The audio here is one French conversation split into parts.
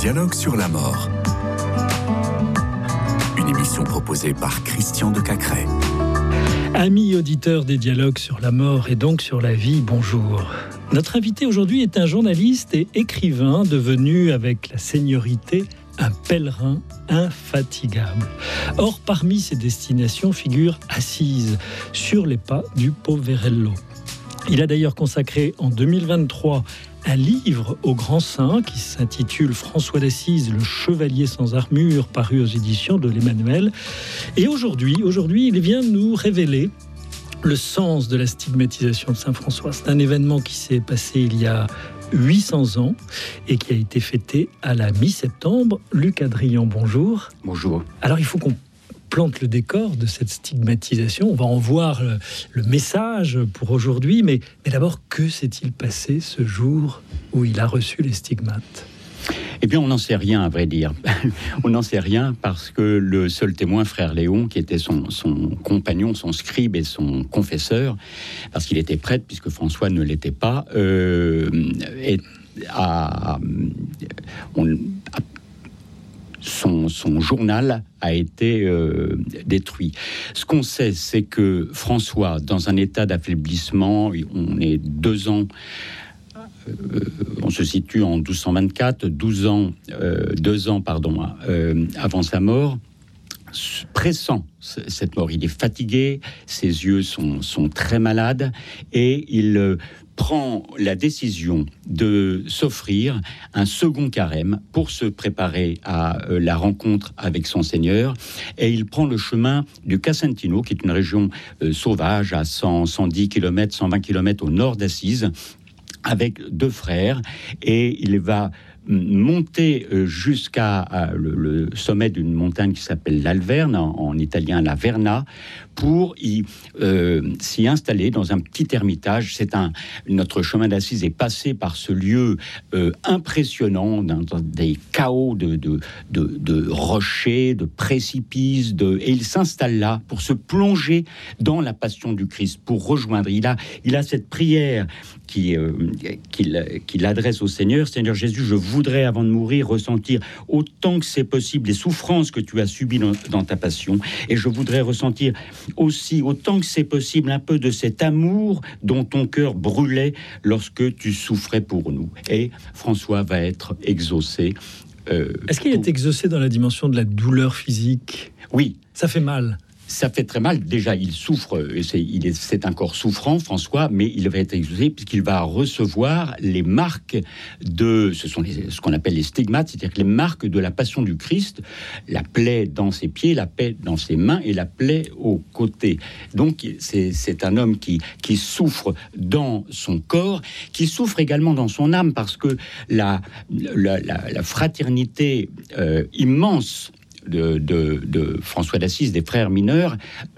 Dialogue sur la mort. Une émission proposée par Christian de Cacrès. Amis auditeurs des Dialogues sur la mort et donc sur la vie, bonjour. Notre invité aujourd'hui est un journaliste et écrivain devenu avec la seniorité un pèlerin infatigable. Or, parmi ses destinations figure Assise, sur les pas du Poverello. Il a d'ailleurs consacré en 2023 un livre au grand saint qui s'intitule François d'Assise, le chevalier sans armure, paru aux éditions de l'Emmanuel. Et aujourd'hui, il vient nous révéler le sens de la stigmatisation de saint François. C'est un événement qui s'est passé il y a 800 ans et qui a été fêté à la mi-septembre. Luc Adrian, bonjour. Bonjour. Alors, il faut qu'on plante le décor de cette stigmatisation. On va en voir le message pour aujourd'hui, mais d'abord, que s'est-il passé ce jour où il a reçu les stigmates ? Eh bien, on n'en sait rien, à vrai dire. On n'en sait rien parce que le seul témoin, frère Léon, qui était son compagnon, son scribe et son confesseur, parce qu'il était prêtre, puisque François ne l'était pas, son journal a été détruit. Ce qu'on sait, c'est que François, dans un état d'affaiblissement, on est 2 ans, on se situe en 1224, 2 ans avant sa mort, pressent cette mort. Il est fatigué, ses yeux sont très malades, et il prend la décision de s'offrir un second carême pour se préparer à la rencontre avec son Seigneur. Et il prend le chemin du Casentino, qui est une région sauvage à 110 km, 120 km au nord d'Assise, avec 2 frères, et il va monter jusqu'à le sommet d'une montagne qui s'appelle l'Alverne, en italien la Verna, pour s'y installer dans un petit ermitage. Notre chemin d'Assise est passé par ce lieu impressionnant, dans des chaos de rochers, de précipices, et il s'installe là pour se plonger dans la passion du Christ, pour rejoindre. Il a cette prière qu'il adresse au Seigneur. Seigneur Jésus, je voudrais, avant de mourir, ressentir autant que c'est possible les souffrances que tu as subies dans ta passion, et je voudrais ressentir aussi, autant que c'est possible, un peu de cet amour dont ton cœur brûlait lorsque tu souffrais pour nous. Et François va être exaucé. Est-ce qu'il est exaucé dans la dimension de la douleur physique ? Oui. Ça fait mal. Ça fait très mal. Déjà, il souffre, c'est un corps souffrant, François, mais il va être exaucé puisqu'il va recevoir les marques ce sont ce qu'on appelle les stigmates, c'est-à-dire les marques de la passion du Christ, la plaie dans ses pieds, la plaie dans ses mains et la plaie au côté. Donc, c'est un homme qui souffre dans son corps, qui souffre également dans son âme, parce que la fraternité immense de François d'Assise, des frères mineurs,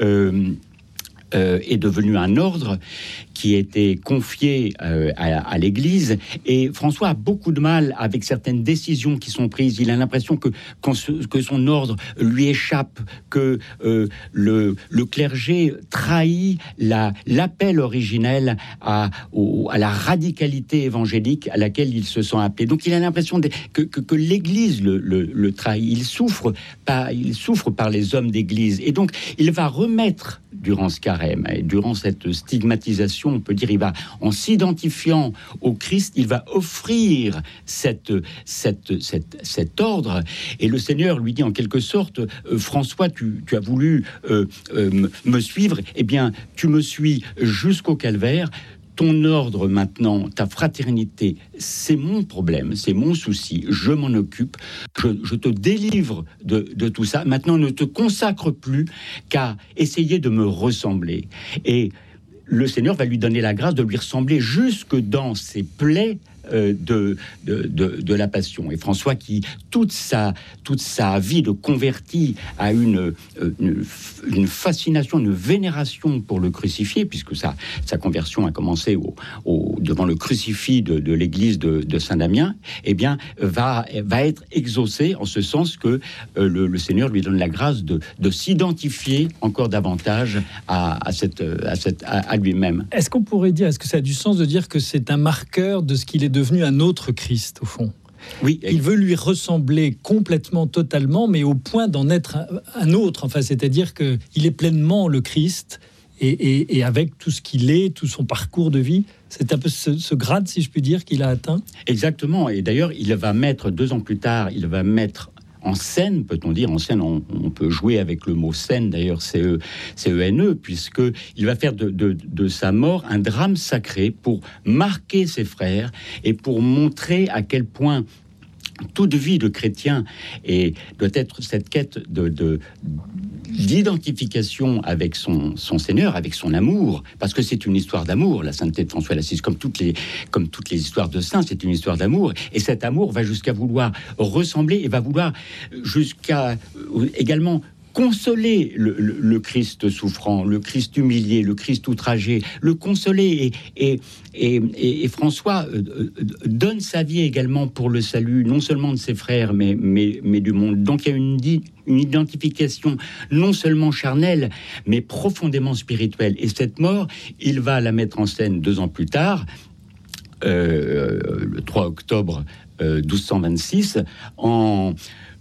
est devenu un ordre qui était confié à l'Église, et François a beaucoup de mal avec certaines décisions qui sont prises. Il a l'impression que son ordre lui échappe, que le clergé trahit l'appel originel à la radicalité évangélique à laquelle il se sent appelé. Donc il a l'impression que l'Église le trahit. Il souffre par les hommes d'Église, et donc il va remettre durant ce carême et durant cette stigmatisation, on peut dire, il va, en s'identifiant au Christ, il va offrir cet ordre. Et le Seigneur lui dit en quelque sorte, François, tu as voulu me suivre, eh bien, tu me suis jusqu'au calvaire. Ton ordre maintenant, ta fraternité, c'est mon problème, c'est mon souci, je m'en occupe, je te délivre de tout ça. Maintenant, ne te consacre plus qu'à essayer de me ressembler. Et le Seigneur va lui donner la grâce de lui ressembler jusque dans ses plaies de la passion. Et François, qui toute sa vie de converti à une fascination, une vénération pour le crucifié, puisque sa conversion a commencé devant le crucifix de l'église de Saint-Damien, eh bien, va être exaucé, en ce sens que le Seigneur lui donne la grâce de s'identifier encore davantage à lui-même. Est-ce qu'on pourrait dire, est-ce que ça a du sens de dire que c'est un marqueur de ce qu'il est devenu un autre Christ, au fond ? Oui, il veut lui ressembler complètement, totalement, mais au point d'en être un autre. Enfin, c'est-à-dire qu'il est pleinement le Christ, et avec tout ce qu'il est, tout son parcours de vie. C'est un peu ce grade, si je puis dire, qu'il a atteint. Exactement. Et d'ailleurs, il va mettre 2 ans plus tard, il va mettre en scène, peut-on dire, en scène, on peut jouer avec le mot scène, d'ailleurs, C-E-N-E, puisqu'il va faire de sa mort un drame sacré pour marquer ses frères et pour montrer à quel point toute vie de chrétien doit être cette quête d'identification avec son Seigneur, avec son amour, parce que c'est une histoire d'amour, la sainteté de François d'Assise, comme toutes les histoires de saints, c'est une histoire d'amour, et cet amour va jusqu'à vouloir ressembler, et va vouloir jusqu'à également consoler le Christ souffrant, le Christ humilié, le Christ outragé, le consoler. Et François donne sa vie également pour le salut, non seulement de ses frères, mais du monde. Donc il y a une identification non seulement charnelle, mais profondément spirituelle. Et cette mort, il va la mettre en scène 2 ans plus tard, le 3 octobre 1226, en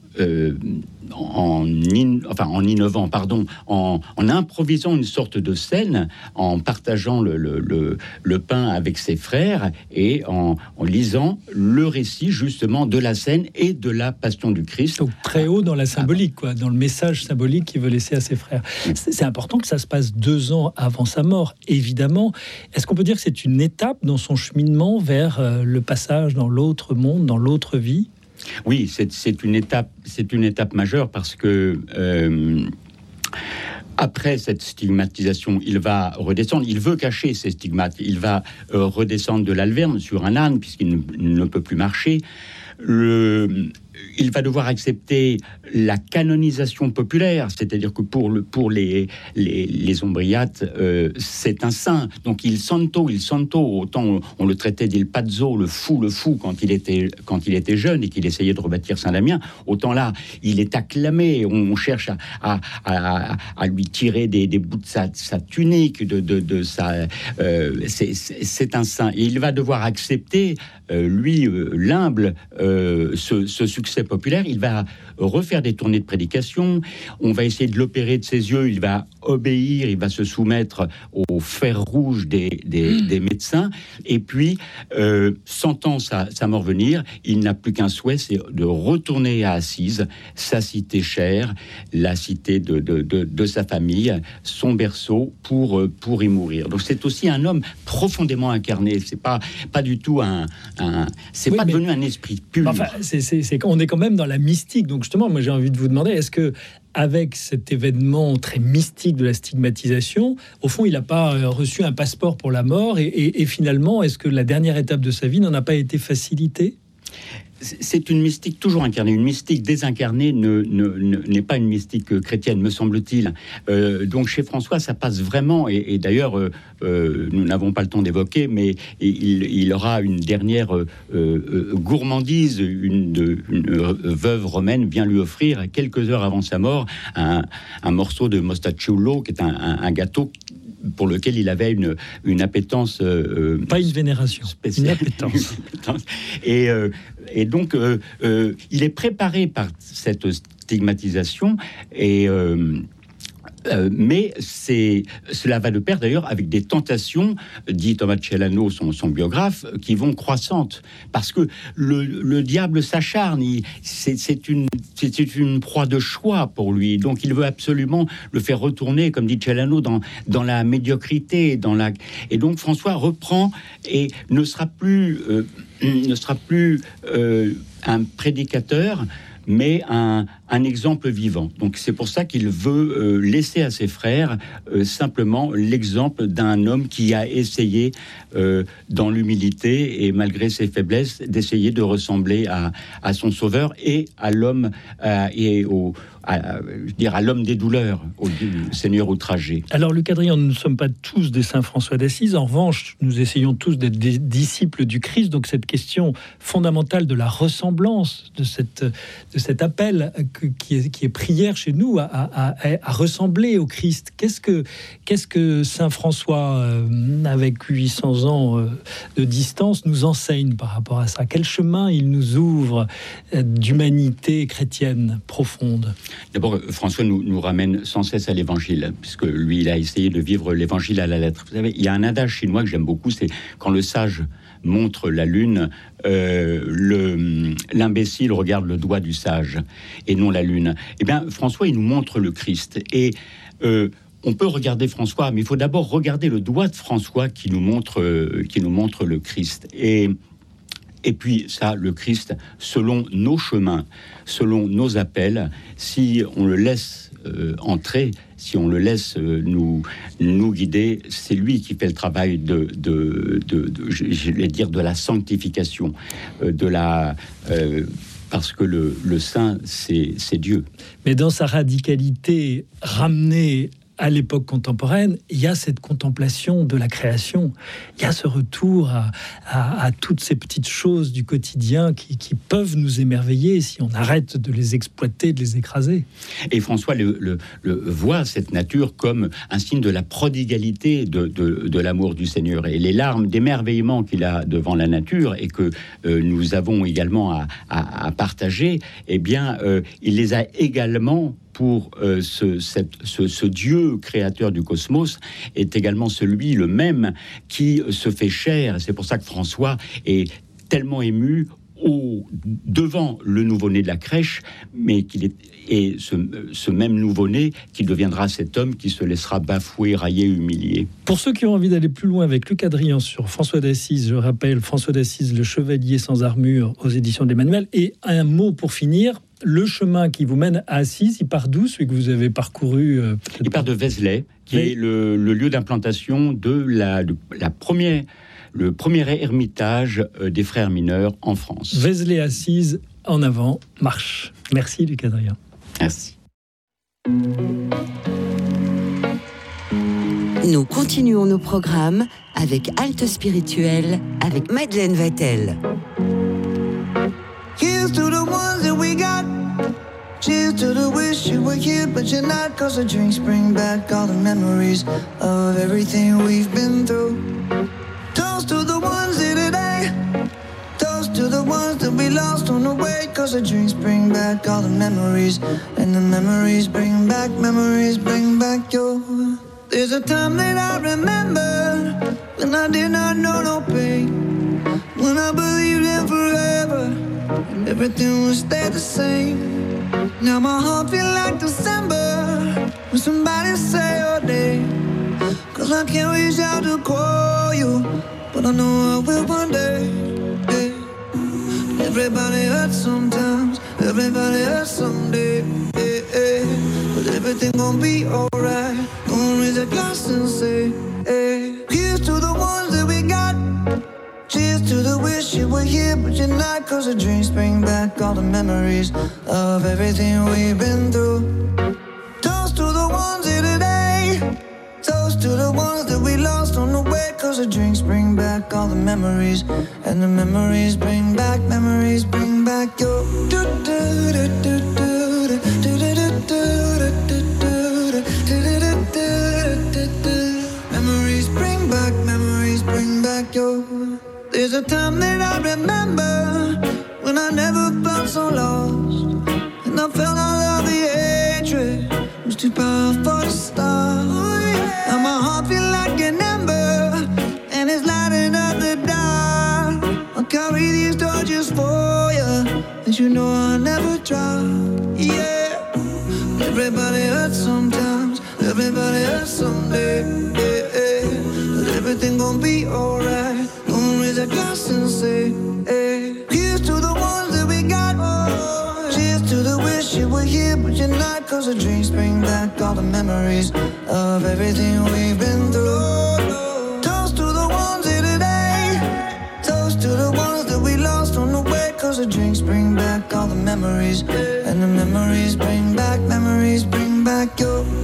innovant, en improvisant une sorte de scène, en partageant le pain avec ses frères et en lisant le récit justement de la scène et de la passion du Christ. Donc très haut dans la symbolique, dans le message symbolique qu'il veut laisser à ses frères. C'est important que ça se passe 2 ans avant sa mort, évidemment. Est-ce qu'on peut dire que c'est une étape dans son cheminement vers le passage dans l'autre monde, dans l'autre vie ? Oui, c'est une étape majeure parce que après cette stigmatisation, il va redescendre. Il veut cacher ses stigmates. Il va redescendre de l'Alverne sur un âne puisqu'il ne peut plus marcher. Il va devoir accepter la canonisation populaire, c'est-à-dire que pour les ombriates, c'est un saint. Donc il santo, autant on le traitait d'il pazzo, le fou quand il était jeune et qu'il essayait de rebâtir Saint-Damien, autant là, il est acclamé, on cherche à lui tirer des bouts de sa tunique, c'est un saint. Et il va devoir accepter, lui, l'humble, ce succès populaire. Il va refaire des tournées de prédication, on va essayer de l'opérer de ses yeux, il va obéir, il va se soumettre au fer rouge des médecins, et puis sentant sa mort venir, il n'a plus qu'un souhait, c'est de retourner à Assise, sa cité chère, la cité de sa famille, son berceau, pour y mourir. Donc c'est aussi un homme profondément incarné, c'est pas du tout devenu un esprit pur. Enfin, on est quand même dans la mystique, donc justement, moi j'ai envie de vous demander, est-ce que avec cet événement très mystique de la stigmatisation, au fond, il n'a pas reçu un passeport pour la mort, et finalement, est-ce que la dernière étape de sa vie n'en a pas été facilitée ? C'est une mystique toujours incarnée. Une mystique désincarnée n'est pas une mystique chrétienne, me semble-t-il. Donc chez François, ça passe vraiment. Et d'ailleurs, nous n'avons pas le temps d'évoquer, mais il aura une dernière gourmandise. Une veuve romaine vient lui offrir, quelques heures avant sa mort, un morceau de mostacciolo, qui est un gâteau pour lequel il avait une appétence pas une vénération spéciale. Une appétence. Et donc il est préparé par cette stigmatisation mais cela va de pair d'ailleurs avec des tentations, dit Thomas Celano, son biographe, qui vont croissantes, parce que le diable s'acharne, c'est une proie de choix pour lui, donc il veut absolument le faire retourner, comme dit Celano, dans la médiocrité, et donc François reprend et ne sera plus un prédicateur, mais un exemple vivant. Donc c'est pour ça qu'il veut laisser à ses frères simplement l'exemple d'un homme qui a essayé, dans l'humilité et malgré ses faiblesses, d'essayer de ressembler à son sauveur et à l'homme à l'homme des douleurs, au Seigneur outragé. Alors Luc Adrien, nous ne sommes pas tous des saints François d'Assise. En revanche, nous essayons tous d'être des disciples du Christ. Donc cette question fondamentale de la ressemblance, de cet appel qui est prière chez nous à ressembler au Christ. Qu'est-ce que saint François, avec 800 ans de distance, nous enseigne par rapport à ça? Quel chemin il nous ouvre d'humanité chrétienne profonde? D'abord, François nous ramène sans cesse à l'Évangile, puisque lui, il a essayé de vivre l'Évangile à la lettre. Vous savez, il y a un adage chinois que j'aime beaucoup, c'est quand le sage montre la lune, l'imbécile regarde le doigt du sage et non la lune. Eh bien, François, il nous montre le Christ. Et on peut regarder François, mais il faut d'abord regarder le doigt de François qui nous montre le Christ. Et puis ça, le Christ, selon nos chemins, selon nos appels, si on le laisse entrer, si on le laisse nous guider, c'est lui qui fait le travail je vais dire, de la sanctification, parce que le saint, c'est Dieu. Mais dans sa radicalité ramenée à l'époque contemporaine, il y a cette contemplation de la création. Il y a ce retour à toutes ces petites choses du quotidien qui peuvent nous émerveiller si on arrête de les exploiter, de les écraser. Et François voit cette nature comme un signe de la prodigalité de l'amour du Seigneur. Et les larmes d'émerveillement qu'il a devant la nature et que nous avons également à partager, eh bien, il les a également pour ce Dieu créateur du cosmos est également celui le même qui se fait chair. C'est pour ça que François est tellement ému devant le nouveau-né de la crèche, mais ce même nouveau-né qui deviendra cet homme qui se laissera bafouer, railler, humilier. Pour ceux qui ont envie d'aller plus loin avec Luc Adrien sur François d'Assise, je rappelle François d'Assise, le chevalier sans armure aux éditions d'Emmanuel. Et un mot pour finir, le chemin qui vous mène à Assise, il part d'où, celui que vous avez parcouru Il part de Vézelay, qui est le lieu d'implantation de le premier ermitage des frères mineurs en France. Vézelay Assise, en avant, marche. Merci Luc Adrien. Merci. Nous continuons nos programmes avec Halte Spirituelle, avec Madeleine Vatel. Here's to the ones that we got. Cheers to the wish you were here, but you're not. Cause the drinks bring back all the memories of everything we've been through. Toast to the ones here today. Toast to the ones that we lost on the way. Cause the drinks bring back all the memories. And the memories bring back your. There's a time that I remember when I did not know no pain. When I believed in forever and everything would stay the same. Now my heart feels like December when somebody say your name. Cause I can't reach out to call you, but I know I will one day. Yeah. Everybody hurts sometimes, everybody hurts someday. Yeah, yeah. But everything gon' be alright. Gonna raise a glass and say, hey. Here's to the ones that we got. Cheers to the wish you were here, but you're not. Cause the drinks bring back all the memories of everything we've been through. Toast to the ones here today. Toast to the ones that we lost on the way. Cause the drinks bring back all the memories. And the memories bring back your. Memories bring back your. There's a time that I remember when I never felt so lost, and I felt all of the hatred was too powerful to stop. Now my heart feels like an ember, and it's lighting up the dark. I'll carry these torches for you, and you know I'll never drop. Yeah, everybody hurts sometimes, everybody hurts someday. Yeah, yeah. But everything gon' be alright. Raise a glass and say, hey. Here's to the ones that we got. Oh, cheers to the wish you were here, but you're not. Cause the drinks bring back all the memories of everything we've been through. Toast to the ones here today. Toast to the ones that we lost on the way. Cause the drinks bring back all the memories. And the memories bring back your.